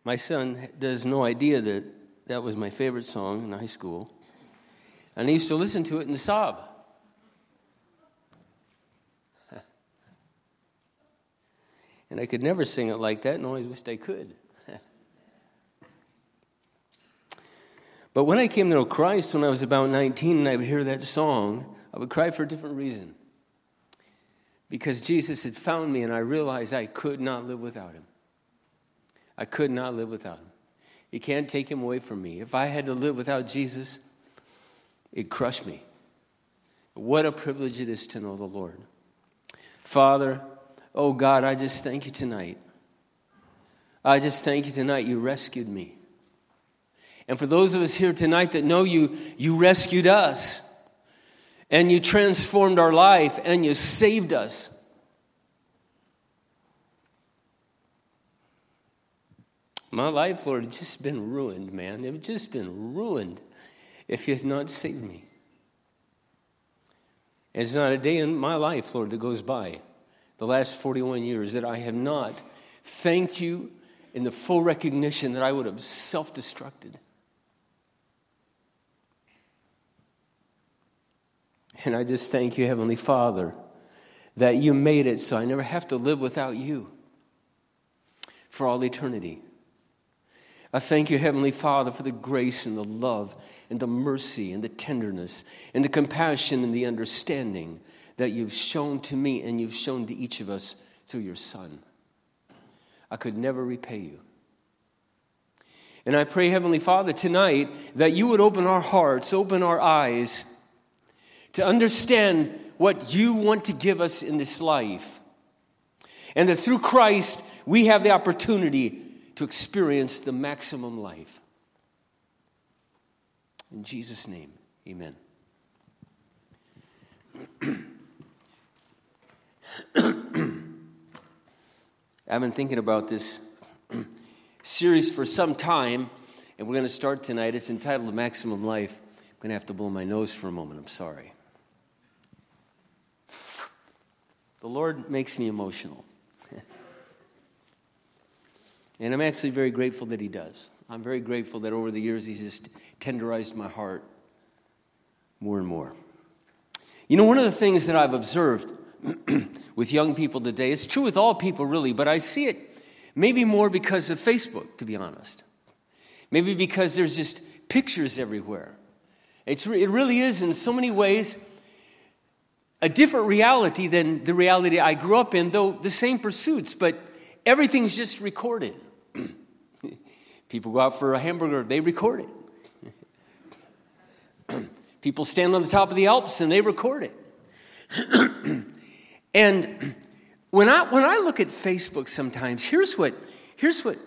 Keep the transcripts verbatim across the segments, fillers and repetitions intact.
My son has no idea that that was my favorite song in high school. And I used to listen to it and sob. And I could never sing it like that, and always wished I could. But when I came to know Christ when I was about nineteen and I would hear that song, I would cry for a different reason. Because Jesus had found me and I realized I could not live without him. I could not live without him. You can't take him away from me. If I had to live without Jesus, it'd crush me. What a privilege it is to know the Lord. Father, oh God, I just thank you tonight. I just thank you tonight you rescued me. And for those of us here tonight that know you, you rescued us. And you transformed our life and you saved us. My life, Lord, had just been ruined, man. It had just been ruined if you had not saved me. There's not a day in my life, Lord, that goes by, the last forty-one years, that I have not thanked you in the full recognition that I would have self-destructed. And I just thank you, Heavenly Father, that you made it so I never have to live without you for all eternity. I thank you, Heavenly Father, for the grace and the love and the mercy and the tenderness and the compassion and the understanding that you've shown to me and you've shown to each of us through your Son. I could never repay you. And I pray, Heavenly Father, tonight that you would open our hearts, open our eyes to understand what you want to give us in this life. And that through Christ, we have the opportunity to experience the maximum life. In Jesus' name, amen. I've been thinking about this series for some time, and we're going to start tonight. It's entitled The Maximum Life. I'm going to have to blow my nose for a moment. I'm sorry. The Lord makes me emotional. And I'm actually very grateful that he does. I'm very grateful that over the years he's just tenderized my heart more and more. You know, one of the things that I've observed with young people today, it's true with all people really, but I see it maybe more because of Facebook, to be honest. Maybe because there's just pictures everywhere. It's, it really is in so many ways a different reality than the reality I grew up in, though the same pursuits, but everything's just recorded. People go out for a hamburger, they record it. People stand on the top of the Alps and they record it. And when I when I look at Facebook sometimes, here's what here's what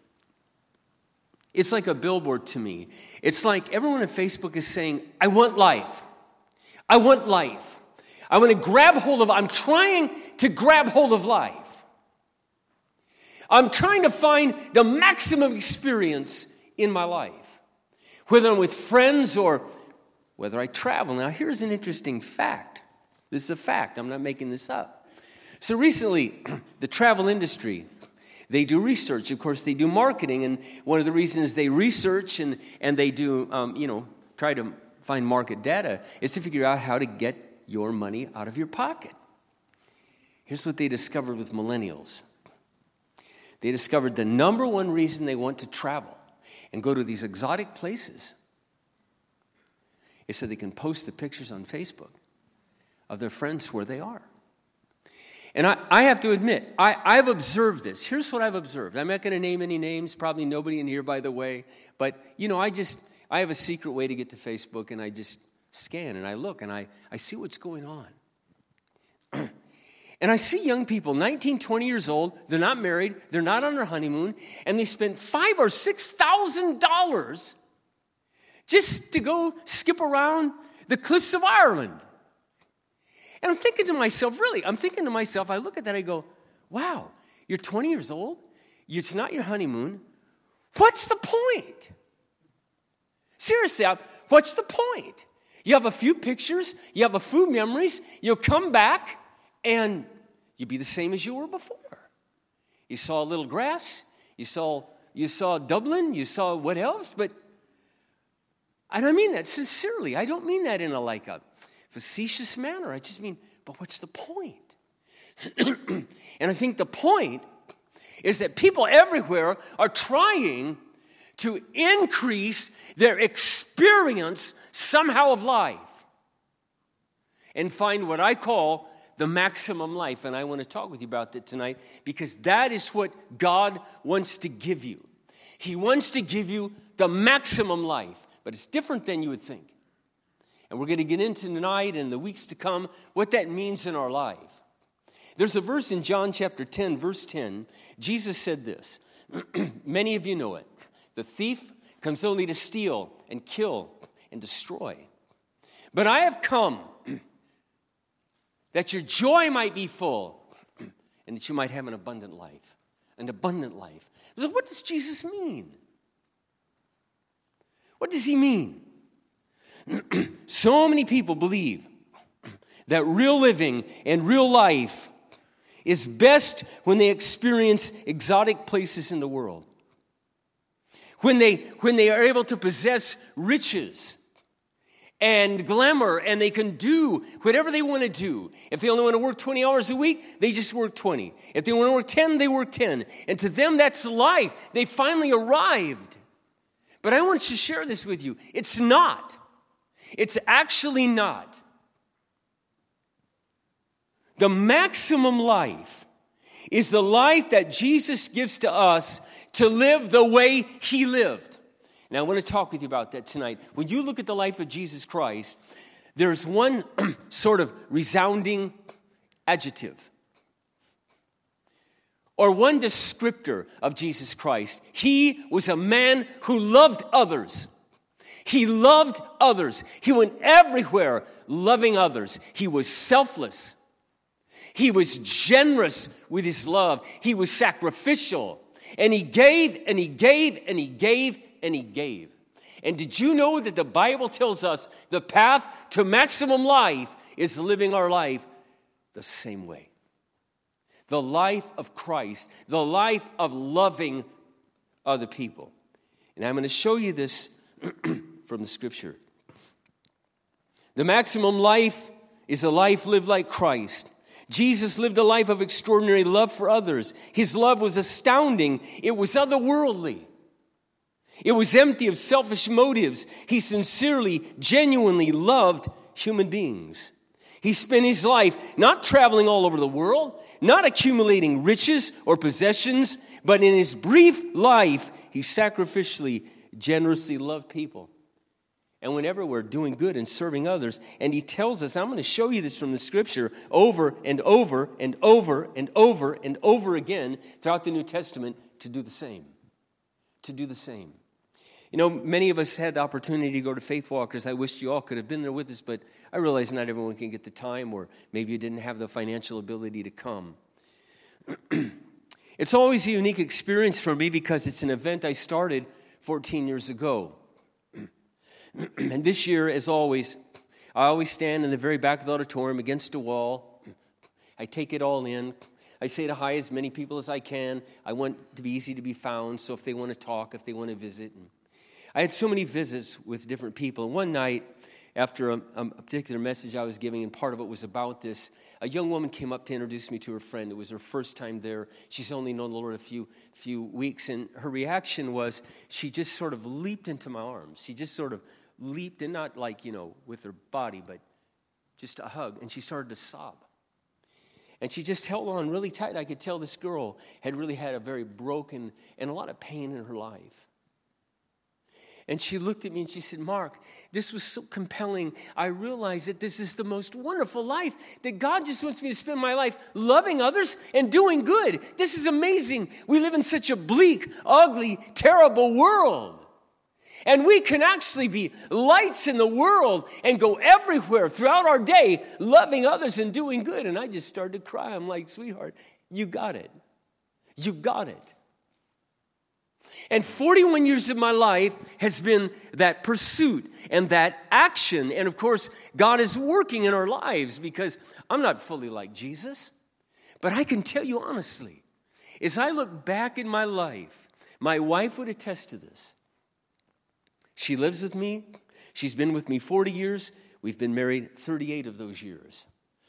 it's like a billboard to me. It's like everyone on Facebook is saying, I want life. I want life. I want to grab hold of, I'm trying to grab hold of life. I'm trying to find the maximum experience in my life, whether I'm with friends or whether I travel. Now, here's an interesting fact. This is a fact. I'm not making this up. So recently, the travel industry, they do research. Of course, they do marketing, and one of the reasons they research and, and they do, um, you know, try to find market data is to figure out how to get your money out of your pocket. Here's what they discovered with millennials. They discovered the number one reason they want to travel and go to these exotic places is so they can post the pictures on Facebook of their friends where they are. And I, I have to admit, I, I've observed this. Here's what I've observed. I'm not going to name any names, probably nobody in here, by the way. But, you know, I just, I have a secret way to get to Facebook, and I just scan, and I look, and I, I see what's going on. And I see young people, nineteen, twenty years old, they're not married, they're not on their honeymoon, and they spent five or six thousand dollars just to go skip around the cliffs of Ireland. And I'm thinking to myself, really, I'm thinking to myself, I look at that, I go, wow, you're twenty years old, it's not your honeymoon, what's the point? Seriously, what's the point? You have a few pictures, you have a few memories, you'll come back, and you'll be the same as you were before. You saw a little grass, you saw you saw Dublin, you saw what else? But, and I mean that sincerely. I don't mean that in a like a facetious manner. I just mean, but what's the point? And I think the point is that people everywhere are trying to increase their experience somehow of life and find what I call the maximum life. And I want to talk with you about that tonight because that is what God wants to give you. He wants to give you the maximum life, but it's different than you would think. And we're going to get into tonight and the weeks to come what that means in our life. There's a verse in John chapter ten, verse ten. Jesus said this. Many of you know it. The thief comes only to steal and kill and destroy. But I have come that your joy might be full and that you might have an abundant life. An abundant life. So what does Jesus mean? What does he mean? So many people believe that real living and real life is best when they experience exotic places in the world. When they, when they are able to possess riches and glamour and they can do whatever they want to do. If they only want to work twenty hours a week, they just work twenty. If they want to work ten, they work ten. And to them, that's life. They finally arrived. But I want to share this with you. It's not. It's actually not. The maximum life is the life that Jesus gives to us to live the way he lived. Now, I want to talk with you about that tonight. When you look at the life of Jesus Christ, there's one sort of resounding adjective or one descriptor of Jesus Christ. He was a man who loved others. He loved others. He went everywhere loving others. He was selfless. He was generous with his love. He was sacrificial. And he gave, and he gave, and he gave, and he gave. And did you know that the Bible tells us the path to maximum life is living our life the same way? The life of Christ, the life of loving other people. And I'm going to show you this from the scripture. The maximum life is a life lived like Christ. Jesus lived a life of extraordinary love for others. His love was astounding. It was otherworldly. It was empty of selfish motives. He sincerely, genuinely loved human beings. He spent his life not traveling all over the world, not accumulating riches or possessions, but in his brief life, he sacrificially, generously loved people. And whenever we're doing good and serving others, and he tells us, I'm going to show you this from the scripture over and over and over and over and over again throughout the New Testament to do the same. To do the same. You know, many of us had the opportunity to go to Faith Walkers. I wish you all could have been there with us, but I realize not everyone can get the time, or maybe you didn't have the financial ability to come. It's always a unique experience for me because it's an event I started fourteen years ago. And this year, as always, I always stand in the very back of the auditorium against a wall. I take it all in. I say to hi as many people as I can. I want to be easy to be found, so if they want to talk, if they want to visit. I had so many visits with different people. And one night, after a, a particular message I was giving, and part of it was about this, a young woman came up to introduce me to her friend. It was her first time there. She's only known the Lord a few few weeks, and her reaction was she just sort of leaped into my arms. She just sort of leaped, and not like, you know, with her body, but just a hug, and she started to sob. And she just held on really tight. I could tell this girl had really had a very broken and a lot of pain in her life. And she looked at me and she said, Mark, this was so compelling. I realized that this is the most wonderful life, that God just wants me to spend my life loving others and doing good. This is amazing. We live in such a bleak, ugly, terrible world. And we can actually be lights in the world and go everywhere throughout our day loving others and doing good. And I just started to cry. I'm like, sweetheart, you got it. You got it. And forty-one years of my life has been that pursuit and that action. And of course, God is working in our lives because I'm not fully like Jesus. But I can tell you honestly, as I look back in my life, My wife would attest to this. She lives with me. She's been with me forty years. We've been married thirty-eight of those years.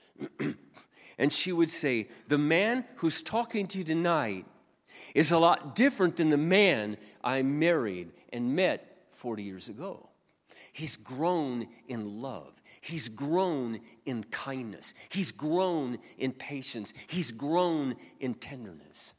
And she would say, the man who's talking to you tonight is a lot different than the man I married and met forty years ago. He's grown in love. He's grown in kindness. He's grown in patience. He's grown in tenderness.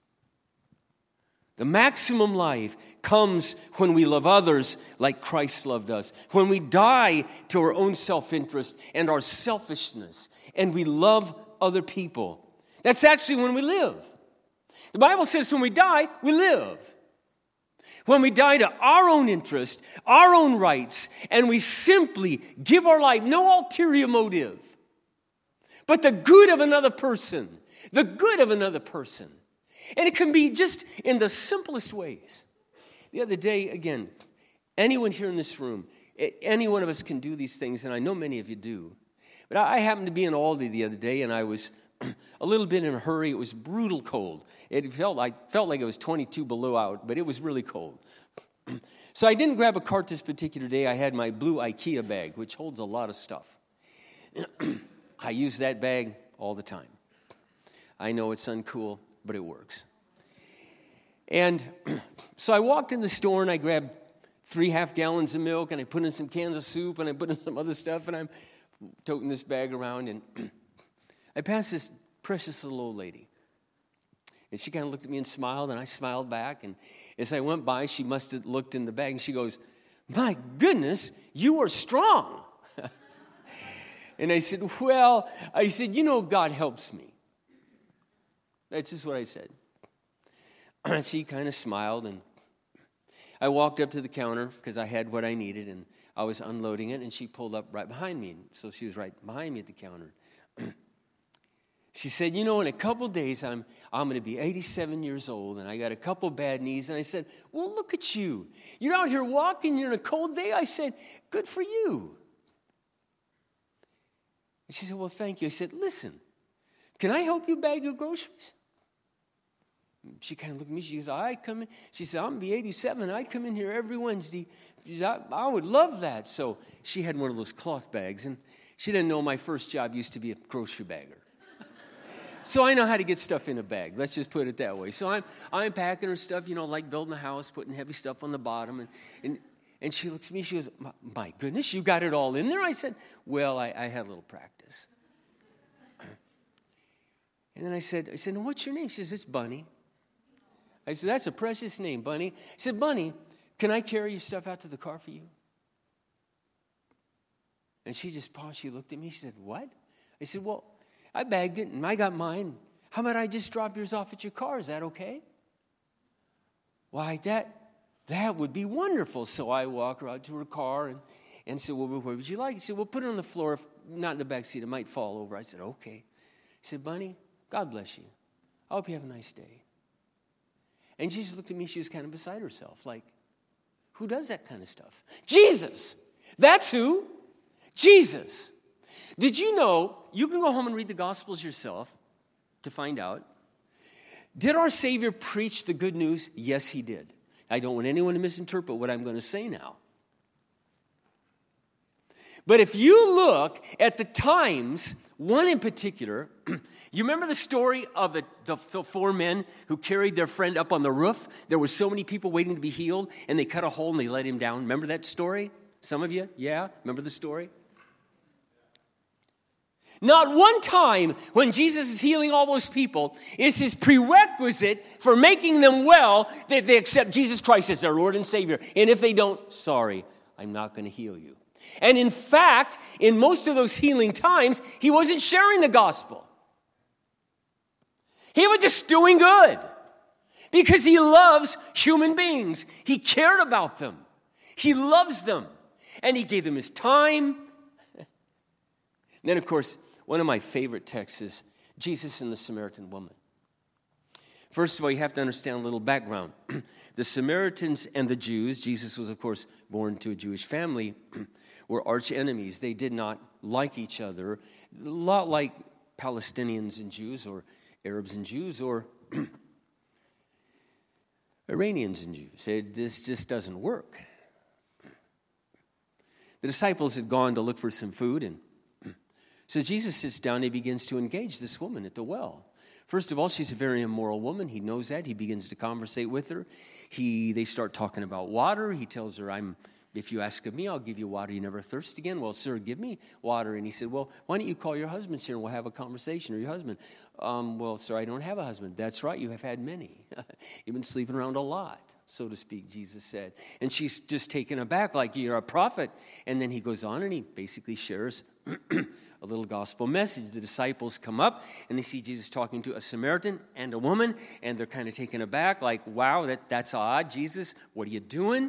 The maximum life comes when we love others like Christ loved us. When we die to our own self-interest and our selfishness, and we love other people. That's actually when we live. The Bible says when we die, we live. When we die to our own interest, our own rights, and we simply give our life, no ulterior motive, but the good of another person, the good of another person. And it can be just in the simplest ways. The other day, again, anyone here in this room, any one of us can do these things, and I know many of you do. But I happened to be in Aldi the other day, and I was a little bit in a hurry. It was brutal cold. It felt like felt like it was twenty-two below out, but it was really cold. So I didn't grab a cart this particular day. I had my blue IKEA bag, which holds a lot of stuff. I use that bag all the time. I know it's uncool, but it works. And so I walked in the store, and I grabbed three half gallons of milk, and I put in some cans of soup, and I put in some other stuff, and I'm toting this bag around, and I passed this precious little old lady. And she kind of looked at me and smiled, and I smiled back. And as I went by, she must have looked in the bag, and she goes, "My goodness, you are strong." And I said, well, I said, you know, God helps me. That's just what I said. And she kind of smiled, and I walked up to the counter because I had what I needed, and I was unloading it, and she pulled up right behind me. So she was right behind me at the counter. She said, you know, in a couple days, I'm I'm going to be eighty-seven years old, and I got a couple bad knees. And I said, well, look at you. You're out here walking. You're in a cold day. I said, good for you. And she said, well, thank you. I said, listen, can I help you bag your groceries? She kind of looked at me. She goes, I come in. She said, I'm going to be eighty-seven. I come in here every Wednesday. She said, I, I would love that. So she had one of those cloth bags, and she didn't know my first job used to be a grocery bagger. So I know how to get stuff in a bag. Let's just put it that way. So I'm I'm packing her stuff, you know, like building a house, putting heavy stuff on the bottom. And and, and she looks at me, she goes, my, my goodness, you got it all in there? I said, well, I, I had a little practice. And then I said, I said, what's your name? She says, it's Bunny. I said, that's a precious name, Bunny. I said, Bunny, can I carry your stuff out to the car for you? And she just paused. She looked at me. She said, what? I said, well, I bagged it, and I got mine. How about I just drop yours off at your car? Is that okay? Why, that that would be wonderful. So I walk her out to her car and, and said, well, where would you like? She said, well, put it on the floor, if, not in the back seat. It might fall over. I said, okay. She said, Bunny, God bless you. I hope you have a nice day. And she just looked at me. She was kind of beside herself, like, who does that kind of stuff? Jesus. That's who. Jesus. Did you know, you can go home and read the Gospels yourself to find out. Did our Savior preach the good news? Yes, he did. I don't want anyone to misinterpret what I'm going to say now. But if you look at the times, one in particular, you remember the story of the, the, the four men who carried their friend up on the roof? There were so many people waiting to be healed, and they cut a hole and they let him down. Remember that story? Some of you? Yeah? Remember the story? Not one time when Jesus is healing all those people is his prerequisite for making them well that they accept Jesus Christ as their Lord and Savior. And if they don't, sorry, I'm not going to heal you. And in fact, in most of those healing times, he wasn't sharing the gospel. He was just doing good because he loves human beings. He cared about them. He loves them. And he gave them his time. And then, of course, one of my favorite texts is Jesus and the Samaritan woman. First of all, you have to understand a little background. The Samaritans and the Jews, Jesus was, of course, born to a Jewish family, were arch enemies. They did not like each other, a lot like Palestinians and Jews or Arabs and Jews or Iranians and Jews said, this just doesn't work. The disciples had gone to look for some food, and so Jesus sits down and he begins to engage this woman at the well. First of all, she's a very immoral woman. He knows that. He begins to conversate with her. He, they start talking about water. He tells her, "I'm. If you ask of me, I'll give you water. You never thirst again." "Well, sir, give me water." And he said, "Well, why don't you call your husband here and we'll have a conversation?" Or your husband. Um, "Well, sir, I don't have a husband." "That's right, you have had many. You've been sleeping around a lot, so to speak," Jesus said. And she's just taken aback, like, "You're a prophet." And then he goes on and he basically shares a little gospel message. The disciples come up and they see Jesus talking to a Samaritan and a woman, and they're kind of taken aback, like, "Wow, that, that's odd. Jesus, what are you doing?"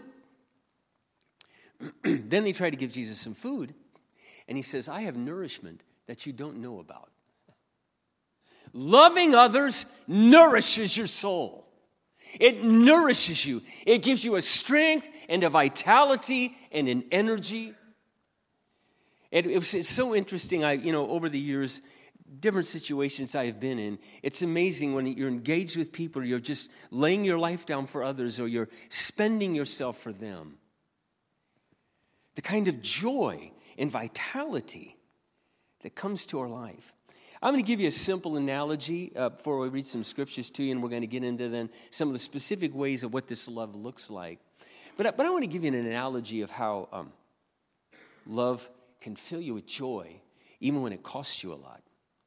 Then they try to give Jesus some food, and he says, "I have nourishment that you don't know about." Loving others nourishes your soul. It nourishes you. It gives you a strength and a vitality and an energy. It, it was, it's so interesting. I, you know, over the years, different situations I've been in, it's amazing when you're engaged with people, you're just laying your life down for others, or you're spending yourself for them. The kind of joy and vitality that comes to our life. I'm going to give you a simple analogy uh, before we read some scriptures to you, and we're going to get into then some of the specific ways of what this love looks like. But, but I want to give you an analogy of how um, love can fill you with joy, even when it costs you a lot.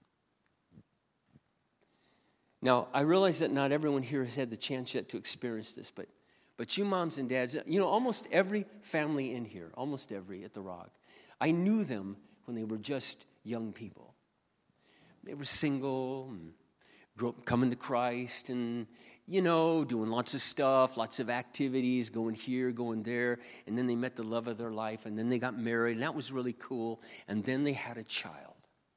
Now, I realize that not everyone here has had the chance yet to experience this, but But you moms and dads, you know, almost every family in here, almost every at the Rock, I knew them when they were just young people. They were single, and grew up coming to Christ, and, you know, doing lots of stuff, lots of activities, going here, going there, and then they met the love of their life, and then they got married, and that was really cool, and then they had a child.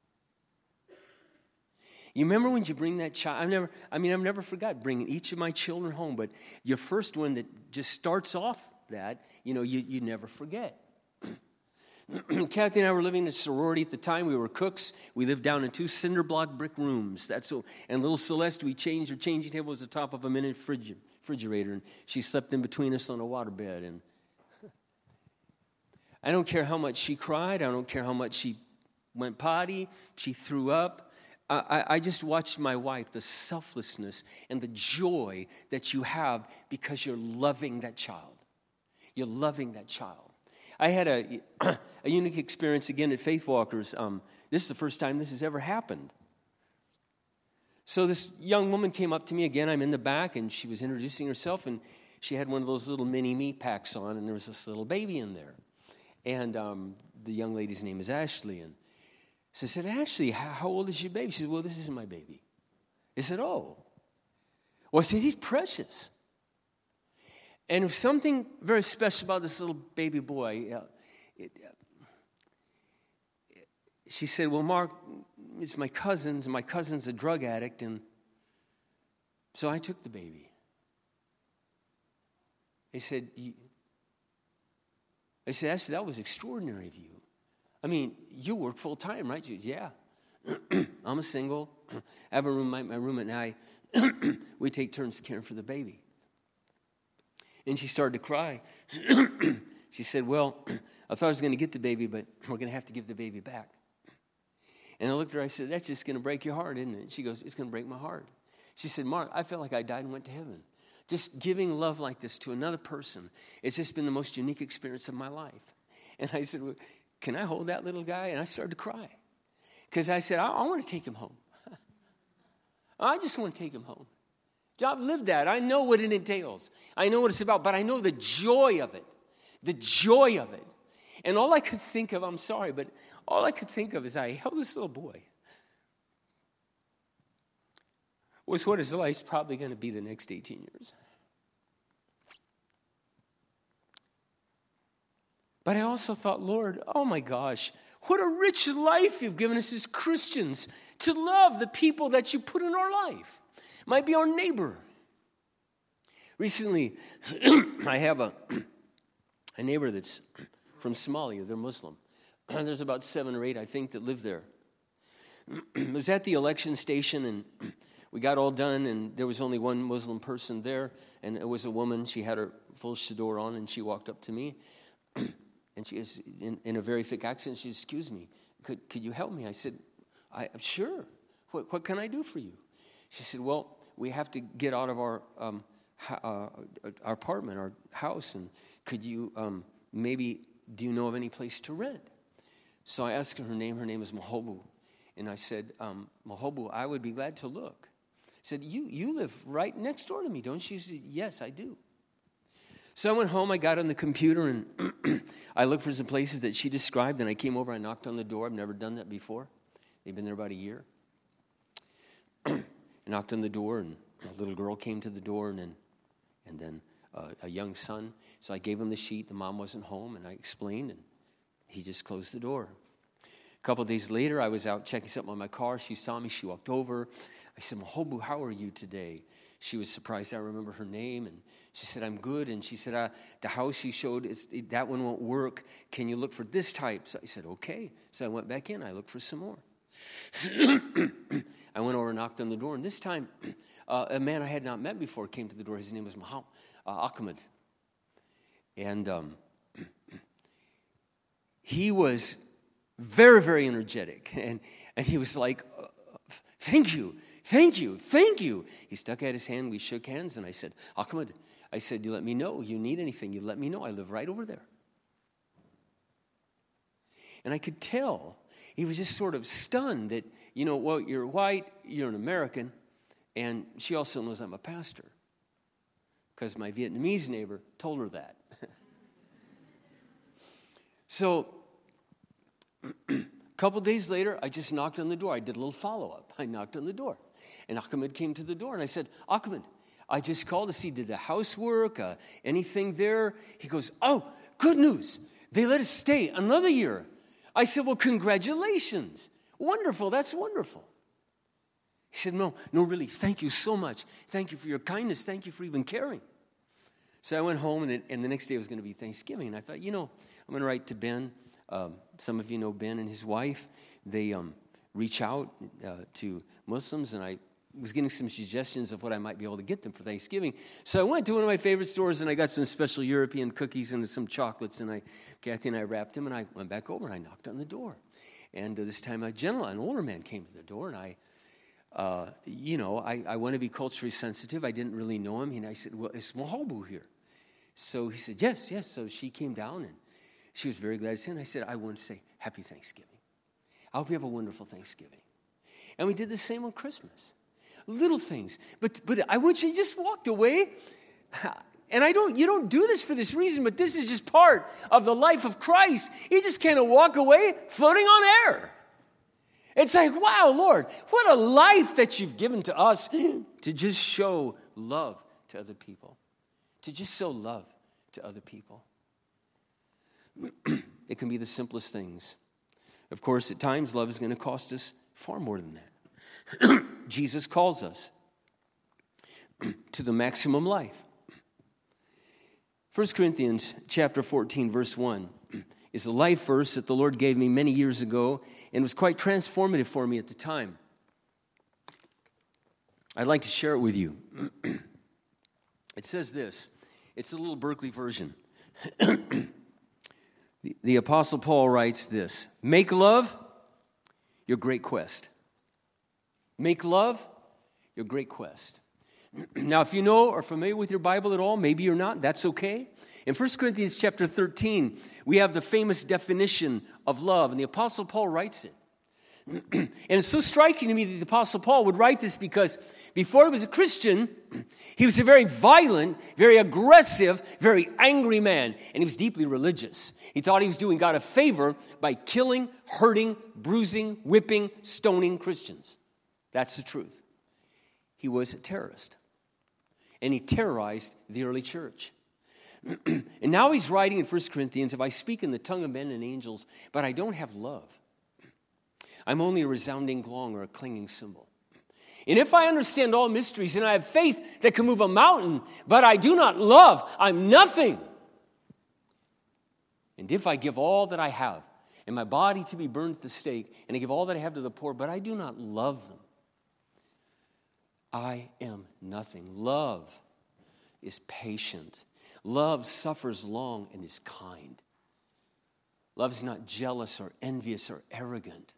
You remember when you bring that child? I've never, I mean, I've never forgot bringing each of my children home, but your first one that just starts off that, you know, you, you never forget. Kathy and I were living in a sorority at the time. We were cooks. We lived down in two cinder block brick rooms. That's so, and little Celeste, we changed her changing table was the top of a mini refrigerator, and she slept in between us on a waterbed. And I don't care how much she cried. I don't care how much she went potty. She threw up. I, I just watched my wife, the selflessness and the joy that you have because you're loving that child. You're loving that child. I had a, a unique experience again at Faith Walkers. Um, this is the first time this has ever happened. So this young woman came up to me again. I'm in the back, and she was introducing herself, and she had one of those little mini me packs on, and there was this little baby in there. And um, the young lady's name is Ashley, and so I said, "Ashley, how old is your baby?" She said, "Well, this isn't my baby." I said, "Oh." Well, I said, "He's precious." And there's something very special about this little baby boy. Uh, it, uh, she said, "Well, Mark, it's my cousin's, and my cousin's a drug addict, and so I took the baby." I said, I said, "Ashley, that was extraordinary of you. I mean, you work full time, right?" She said, "Yeah." I'm a single. I have a room, my, my room at night. We take turns caring for the baby. And she started to cry. She said, "Well, I thought I was going to get the baby, but we're going to have to give the baby back." And I looked at her, I said, "That's just going to break your heart, isn't it?" She goes, "It's going to break my heart." She said, "Mark, I felt like I died and went to heaven. Just giving love like this to another person, it's just been the most unique experience of my life." And I said, "Well, can I hold that little guy?" And I started to cry. Because I said, I, I want to take him home. I just want to take him home. I've lived that. I know what it entails. I know what it's about, but I know the joy of it. The joy of it. And all I could think of, I'm sorry, but all I could think of as I held this little boy was what his life's probably going to be the next eighteen years. But I also thought, Lord, oh my gosh, what a rich life you've given us as Christians to love the people that you put in our life. Might be our neighbor. Recently, I have a, a neighbor that's from Somalia. They're Muslim. There's about seven or eight, I think, that live there. I was at the election station, and we got all done, and there was only one Muslim person there, and it was a woman. She had her full shador on, and she walked up to me, and she is in, in a very thick accent. She said, "Excuse me, could could you help me?" I said, I, "Sure. What what can I do for you?" She said, "Well, we have to get out of our um, uh, our apartment, our house, and could you um, maybe do you know of any place to rent?" So I asked her her name. Her name is Mahobu, and I said, um, "Mahobu, I would be glad to look." I said, you you live right next door to me, don't you?" She said, "Yes, I do." So I went home, I got on the computer, and I looked for some places that she described, and I came over, I knocked on the door. I've never done that before. They've been there about a year. I knocked on the door, and a little girl came to the door, and then, and then uh, a young son. So I gave him the sheet. The mom wasn't home, and I explained, and he just closed the door. A couple of days later, I was out checking something on my car. She saw me. She walked over. I said, "Mahobu, how are you today?" She was surprised I remember her name, and she said, "I'm good." And she said, uh, "The house you showed, is, that one won't work. Can you look for this type?" So I said, "Okay." So I went back in. I looked for some more. I went over and knocked on the door, and this time, uh, a man I had not met before came to the door. His name was Muhammad, uh, Ahmed. And um, he was very, very energetic. And, and he was like, uh, thank you, thank you, thank you. He stuck out his hand. We shook hands, and I said, "Ahmed," I said, "you let me know. You need anything, you let me know. I live right over there." And I could tell he was just sort of stunned that, you know, well, you're white, you're an American, and she also knows I'm a pastor because my Vietnamese neighbor told her that. So a couple days later, I just knocked on the door. I did a little follow-up. I knocked on the door, and Ahmed came to the door, and I said, "Ahmed, I just called to see, did the house work, uh, anything there?" He goes, "Oh, good news. They let us stay another year." I said, "Well, congratulations. Wonderful, that's wonderful." He said, no, no, really, thank you so much. Thank you for your kindness. Thank you for even caring. So I went home, and, it, and the next day was going to be Thanksgiving. And I thought, you know, I'm going to write to Ben. Um, some of you know Ben and his wife. They um, reach out uh, to Muslims, and I was getting some suggestions of what I might be able to get them for Thanksgiving. So I went to one of my favorite stores, and I got some special European cookies and some chocolates, and I, Kathy and I wrapped them, and I went back over, and I knocked on the door. And uh, this time a gentleman, an older man, came to the door, and I, uh, you know, I, I want to be culturally sensitive. I didn't really know him, and I said, "Well, is Mahobu here?" So he said, "Yes, yes." So she came down, and she was very glad to see him. I said, "I want to say Happy Thanksgiving. I hope you have a wonderful Thanksgiving." And we did the same on Christmas. Little things. But but I want you to just walked away. And I don't you don't do this for this reason, but this is just part of the life of Christ. You just kind of walk away floating on air. It's like, wow, Lord, what a life that you've given to us to just show love to other people. To just show love to other people. It can be the simplest things. Of course, at times, love is going to cost us far more than that. Jesus calls us to the maximum life. First Corinthians chapter fourteen, verse one is a life verse that the Lord gave me many years ago and was quite transformative for me at the time. I'd like to share it with you. It says this. It's a little Berkeley version. the, the Apostle Paul writes this: "Make love your great quest." Make love your great quest. Now, if you know or are familiar with your Bible at all, maybe you're not, that's okay. In First Corinthians chapter thirteen, we have the famous definition of love, and the Apostle Paul writes it. And it's so striking to me that the Apostle Paul would write this because before he was a Christian, he was a very violent, very aggressive, very angry man, and he was deeply religious. He thought he was doing God a favor by killing, hurting, bruising, whipping, stoning Christians. That's the truth. He was a terrorist, and he terrorized the early church. And now he's writing in First Corinthians, "If I speak in the tongue of men and angels, but I don't have love, I'm only a resounding gong or a clanging cymbal. And if I understand all mysteries and I have faith that can move a mountain, but I do not love, I'm nothing. And if I give all that I have, and my body to be burned at the stake, and I give all that I have to the poor, but I do not love them, I am nothing. Love is patient. Love suffers long and is kind. Love is not jealous or envious or arrogant.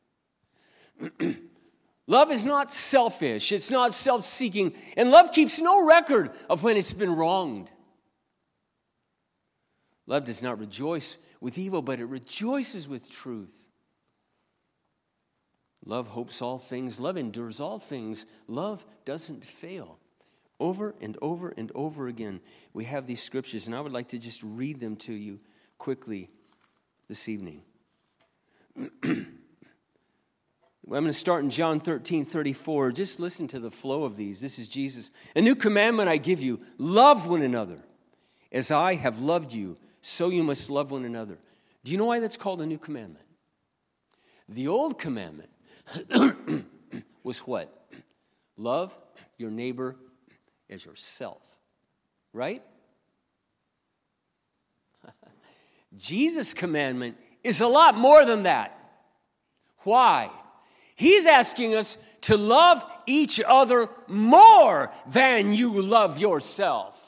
Love is not selfish. It's not self-seeking. And love keeps no record of when it's been wronged. Love does not rejoice with evil, but it rejoices with truth. Love hopes all things. Love endures all things. Love doesn't fail. Over and over and over again, we have these scriptures, and I would like to just read them to you quickly this evening. I'm going to start in John thirteen thirty-four. Just listen to the flow of these. This is Jesus. A new commandment I give you, love one another. As I have loved you, so you must love one another. Do you know why that's called a new commandment? The old commandment was what? Love your neighbor as yourself. Right? Jesus' commandment is a lot more than that. Why? He's asking us to love each other more than you love yourself.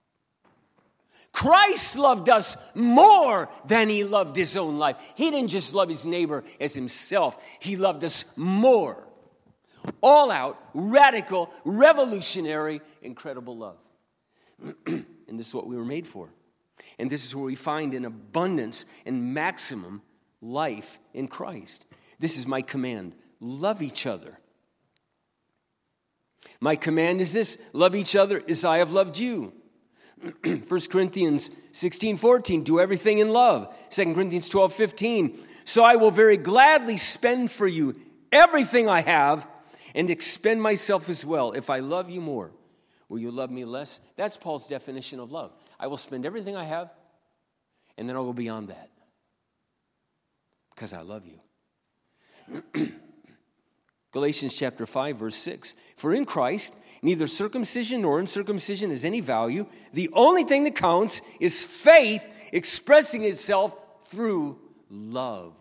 Christ loved us more than he loved his own life. He didn't just love his neighbor as himself. He loved us more. All out, radical, revolutionary, incredible love. And this is what we were made for. And this is where we find an abundance and maximum life in Christ. This is my command. Love each other. My command is this. Love each other as I have loved you. First Corinthians sixteen fourteen. Do everything in love. Second Corinthians twelve fifteen. So I will very gladly spend for you everything I have and expend myself as well. If I love you more, will you love me less? That's Paul's definition of love. I will spend everything I have, and then I'll go beyond that. Because I love you. Galatians chapter five, verse six. For in Christ, neither circumcision nor uncircumcision has any value. The only thing that counts is faith expressing itself through love.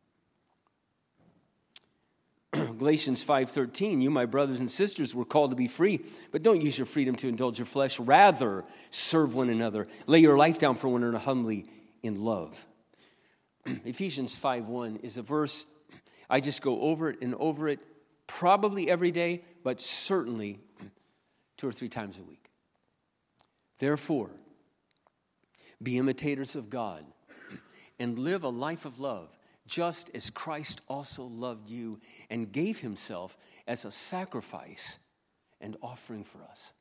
Galatians five thirteen, you, my brothers and sisters, were called to be free, but don't use your freedom to indulge your flesh. Rather, serve one another. Lay your life down for one another humbly in love. Ephesians five one is a verse, I just go over it and over it, probably every day, but certainly two or three times a week. Therefore, be imitators of God and live a life of love, just as Christ also loved you and gave himself as a sacrifice and offering for us.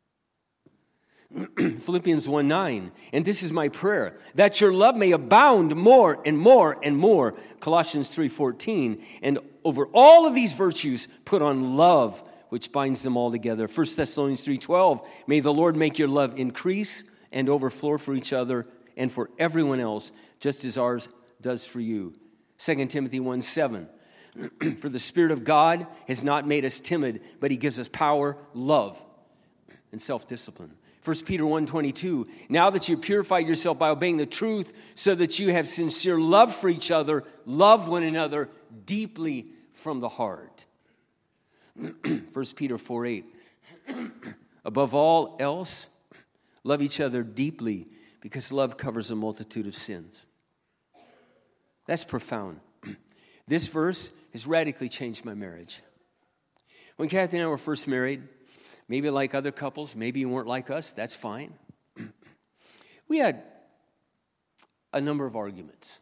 Philippians one nine, and this is my prayer, that your love may abound more and more and more. Colossians three fourteen, and over all of these virtues put on love, which binds them all together. First Thessalonians three twelve, may the Lord make your love increase and overflow for each other and for everyone else, just as ours does for you. Second Timothy one seven, for the Spirit of God has not made us timid, but he gives us power, love, and self-discipline. First Peter one twenty-two, now that you purified yourself by obeying the truth so that you have sincere love for each other, love one another deeply from the heart. First Peter four eight, above all else, love each other deeply because love covers a multitude of sins. That's profound. This verse has radically changed my marriage. When Kathy and I were first married, maybe like other couples, maybe you weren't like us, that's fine. We had a number of arguments.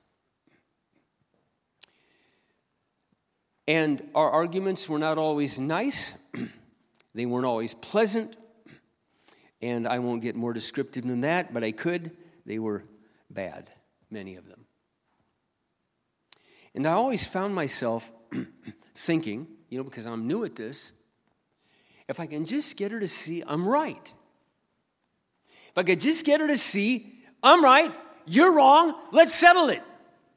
And our arguments were not always nice. They weren't always pleasant. And I won't get more descriptive than that, but I could. They were bad, many of them. And I always found myself thinking, you know, because I'm new at this, if I can just get her to see I'm right. If I could just get her to see I'm right, you're wrong, let's settle it.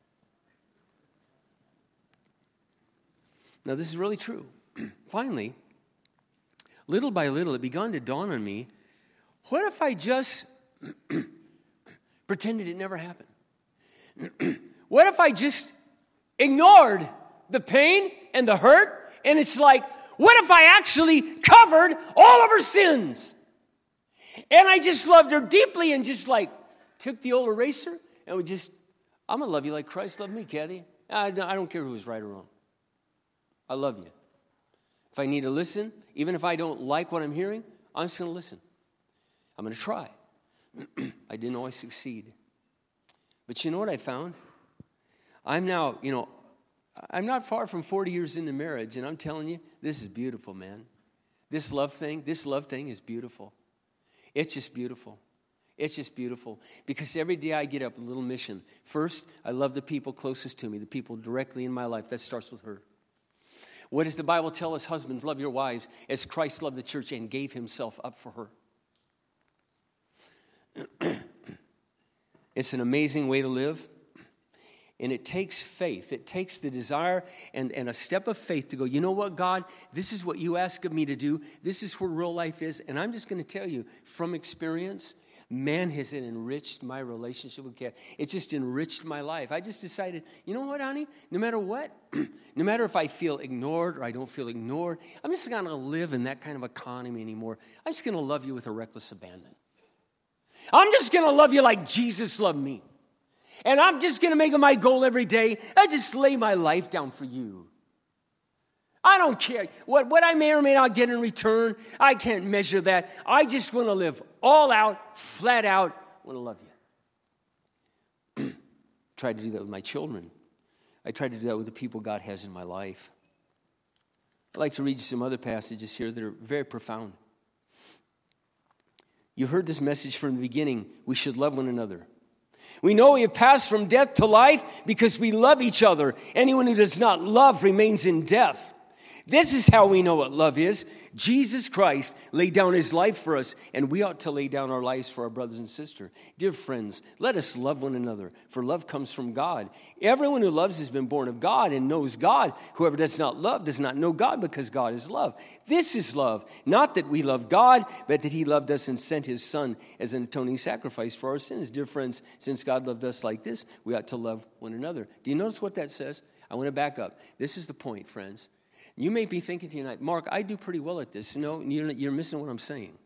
Now, this is really true. Finally, little by little, it began to dawn on me, what if I just pretended it never happened? What if I just ignored the pain and the hurt, and it's like, what if I actually covered all of her sins? And I just loved her deeply and just like took the old eraser and would just, I'm going to love you like Christ loved me, Kathy. I don't care who's right or wrong. I love you. If I need to listen, even if I don't like what I'm hearing, I'm just going to listen. I'm going to try. I didn't always succeed. But you know what I found? I'm now, you know, I'm not far from forty years into marriage, and I'm telling you, this is beautiful, man. This love thing, this love thing is beautiful. It's just beautiful. It's just beautiful. Because every day I get up, a little mission. First, I love the people closest to me, the people directly in my life. That starts with her. What does the Bible tell us? Husbands, love your wives as Christ loved the church and gave himself up for her. It's an amazing way to live. And it takes faith. It takes the desire and, and a step of faith to go, you know what, God? This is what you ask of me to do. This is where real life is. And I'm just going to tell you from experience, man, has it enriched my relationship with Kat. It just enriched my life. I just decided, you know what, honey? No matter what, no matter if I feel ignored or I don't feel ignored, I'm just not going to live in that kind of economy anymore. I'm just going to love you with a reckless abandon. I'm just going to love you like Jesus loved me. And I'm just going to make it my goal every day. I just lay my life down for you. I don't care. What, what I may or may not get in return, I can't measure that. I just want to live all out, flat out. I want to love you. Tried to do that with my children. I tried to do that with the people God has in my life. I'd like to read you some other passages here that are very profound. You heard this message from the beginning. We should love one another. We know we have passed from death to life because we love each other. Anyone who does not love remains in death. This is how we know what love is. Jesus Christ laid down his life for us, and we ought to lay down our lives for our brothers and sisters. Dear friends, let us love one another, for love comes from God. Everyone who loves has been born of God and knows God. Whoever does not love does not know God, because God is love. This is love, not that we love God, but that he loved us and sent his Son as an atoning sacrifice for our sins. Dear friends, since God loved us like this, we ought to love one another. Do you notice what that says? I want to back up. This is the point, friends. You may be thinking tonight, Mark, I do pretty well at this. No, you're, you're missing what I'm saying.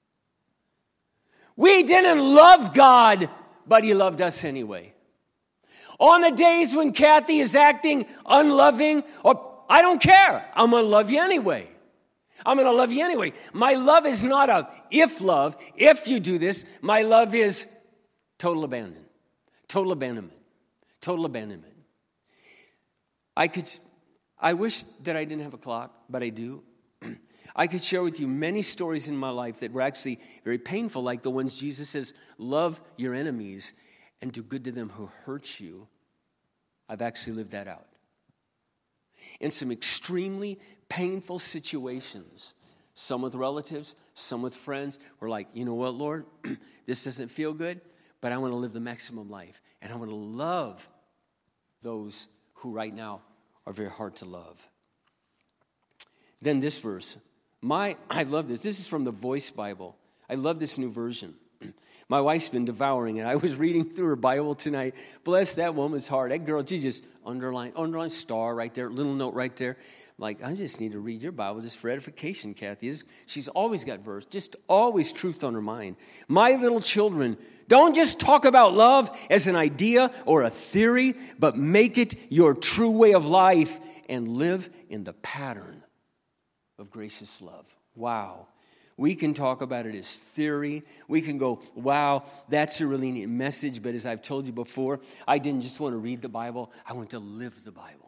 We didn't love God, but he loved us anyway. On the days when Kathy is acting unloving, or I don't care, I'm going to love you anyway. I'm going to love you anyway. My love is not a if love, if you do this. My love is total abandon, total abandonment, total abandonment. I could... I wish that I didn't have a clock, but I do. I could share with you many stories in my life that were actually very painful, like the ones Jesus says, love your enemies and do good to them who hurt you. I've actually lived that out. In some extremely painful situations, some with relatives, some with friends, we're like, you know what, Lord, this doesn't feel good, but I want to live the maximum life. And I want to love those who right now are very hard to love. Then this verse. My, I love this. This is from the Voice Bible. I love this new version. My wife's been devouring it. I was reading through her Bible tonight. Bless that woman's heart. That girl, she just underline, underline star right there, little note right there. I'm like, I just need to read your Bible just for edification, Kathy. She's always got verse, just always truth on her mind. My little children, don't just talk about love as an idea or a theory, but make it your true way of life and live in the pattern of gracious love. Wow. We can talk about it as theory. We can go, wow, that's a really neat message. But as I've told you before, I didn't just want to read the Bible. I want to live the Bible.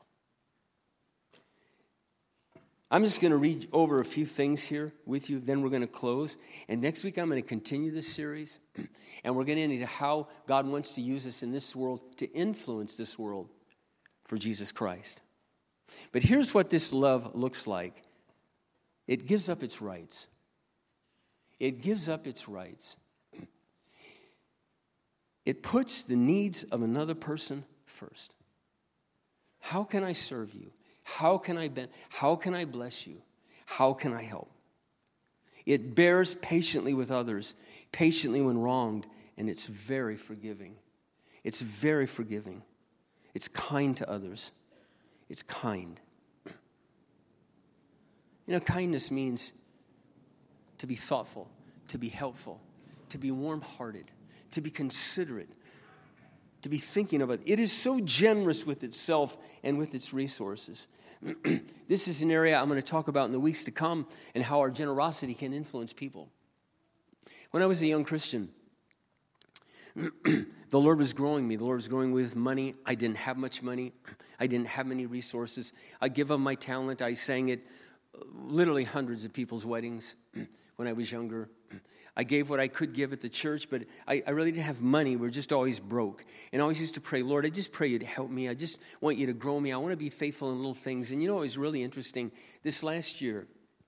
I'm just going to read over a few things here with you. Then we're going to close. And next week, I'm going to continue this series. And we're going to get into how God wants to use us in this world to influence this world for Jesus Christ. But here's what this love looks like. It gives up its rights. It gives up its rights. It puts the needs of another person first. How can I serve you? How can I ben- How can I bless you? How can I help? It bears patiently with others, patiently when wronged, and it's very forgiving. It's very forgiving. It's kind to others. It's kind. You know, kindness means to be thoughtful, to be helpful, to be warm-hearted, to be considerate, to be thinking about it. It is so generous with itself and with its resources. This is an area I'm going to talk about in the weeks to come and how our generosity can influence people. When I was a young Christian, the Lord was growing me. The Lord was growing with money. I didn't have much money. I didn't have many resources. I give of my talent. I sang at literally hundreds of people's weddings when I was younger. I gave what I could give at the church, but I, I really didn't have money. We were just always broke. And I always used to pray, Lord, I just pray you to help me. I just want you to grow me. I want to be faithful in little things. And you know, it was really interesting. This last year,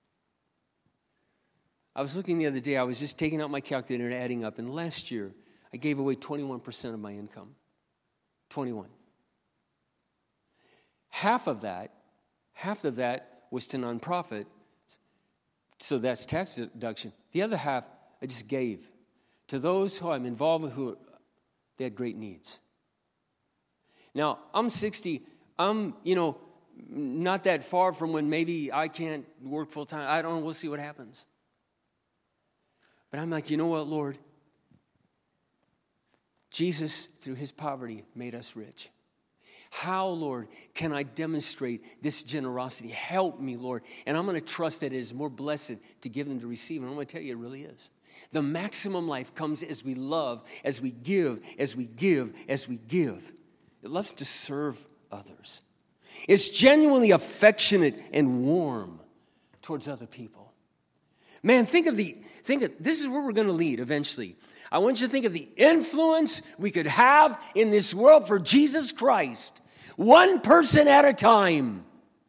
I was looking the other day. I was just taking out my calculator and adding up. And last year, I gave away twenty-one percent of my income. twenty-one. Half of that, half of that was to nonprofit. So that's tax deduction. The other half, I just gave to those who I'm involved with who they had great needs. Now, I'm sixty. I'm, you know, not that far from when maybe I can't work full time. I don't know. We'll see what happens. But I'm like, you know what, Lord? Jesus, through his poverty, made us rich. How, Lord, can I demonstrate this generosity? Help me, Lord. And I'm going to trust that it is more blessed to give than to receive. And I'm going to tell you, it really is. The maximum life comes as we love, as we give, as we give, as we give. It loves to serve others. It's genuinely affectionate and warm towards other people. Man, think of the, think of, this is where we're going to lead eventually. I want you to think of the influence we could have in this world for Jesus Christ, one person at a time,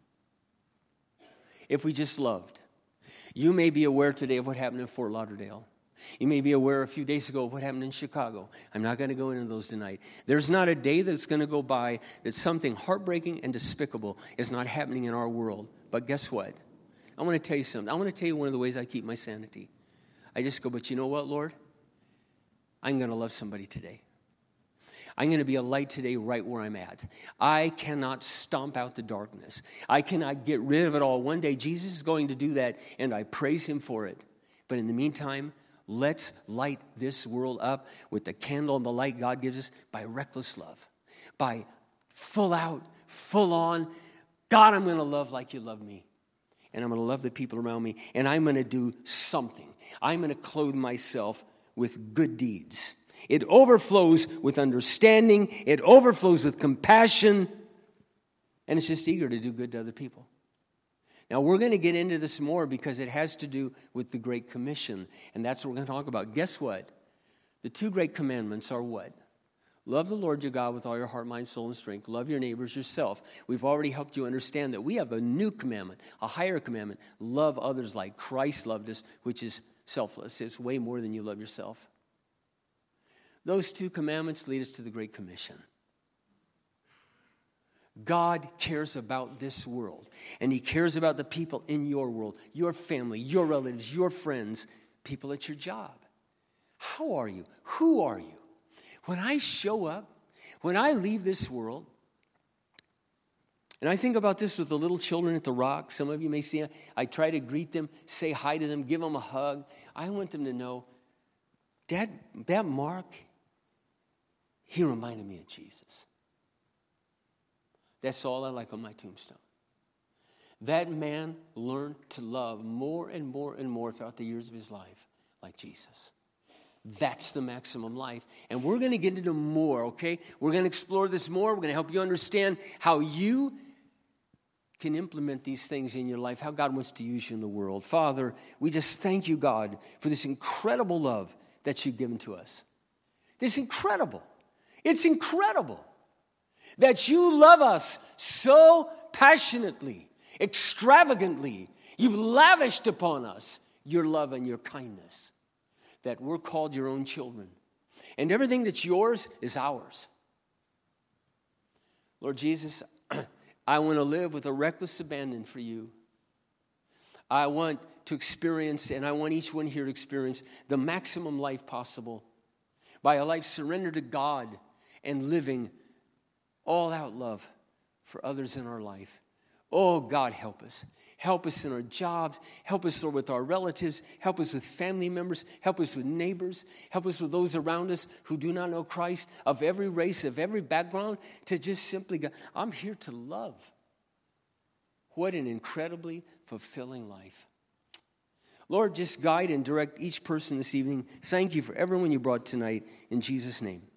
if we just loved. You may be aware today of what happened in Fort Lauderdale. You may be aware a few days ago of what happened in Chicago. I'm not going to go into those tonight. There's not a day that's going to go by that something heartbreaking and despicable is not happening in our world. But guess what? I want to tell you something. I want to tell you one of the ways I keep my sanity. I just go, but you know what, Lord? I'm going to love somebody today. I'm going to be a light today right where I'm at. I cannot stomp out the darkness. I cannot get rid of it all. One day, Jesus is going to do that, and I praise him for it. But in the meantime, let's light this world up with the candle and the light God gives us by reckless love, by full out, full on. God, I'm going to love like you love me. And I'm going to love the people around me. And I'm going to do something. I'm going to clothe myself with good deeds. It overflows with understanding. It overflows with compassion. And it's just eager to do good to other people. Now, we're going to get into this more because it has to do with the Great Commission. And that's what we're going to talk about. Guess what? The two great commandments are what? Love the Lord your God with all your heart, mind, soul, and strength. Love your neighbors yourself. We've already helped you understand that we have a new commandment, a higher commandment. Love others like Christ loved us, which is selfless. It's way more than you love yourself. Those two commandments lead us to the Great Commission. God cares about this world, and he cares about the people in your world, your family, your relatives, your friends, people at your job. How are you? Who are you? When I show up, when I leave this world, and I think about this with the little children at the Rock. Some of you may see, I try to greet them, say hi to them, give them a hug. I want them to know, Dad, that Mark, he reminded me of Jesus. That's all I like on my tombstone. That man learned to love more and more and more throughout the years of his life like Jesus. That's the maximum life. And we're going to get into more, okay? We're going to explore this more. We're going to help you understand how you can implement these things in your life, how God wants to use you in the world. Father, we just thank you, God, for this incredible love that you've given to us. This incredible. It's incredible that you love us so passionately, extravagantly. You've lavished upon us your love and your kindness, that we're called your own children. And everything that's yours is ours. Lord Jesus, I want to live with a reckless abandon for you. I want to experience, and I want each one here to experience, the maximum life possible by a life surrendered to God and living all out love for others in our life. Oh, God, help us. Help us in our jobs. Help us, Lord, with our relatives. Help us with family members. Help us with neighbors. Help us with those around us who do not know Christ, of every race, of every background, to just simply go, I'm here to love. What an incredibly fulfilling life. Lord, just guide and direct each person this evening. Thank you for everyone you brought tonight. In Jesus' name.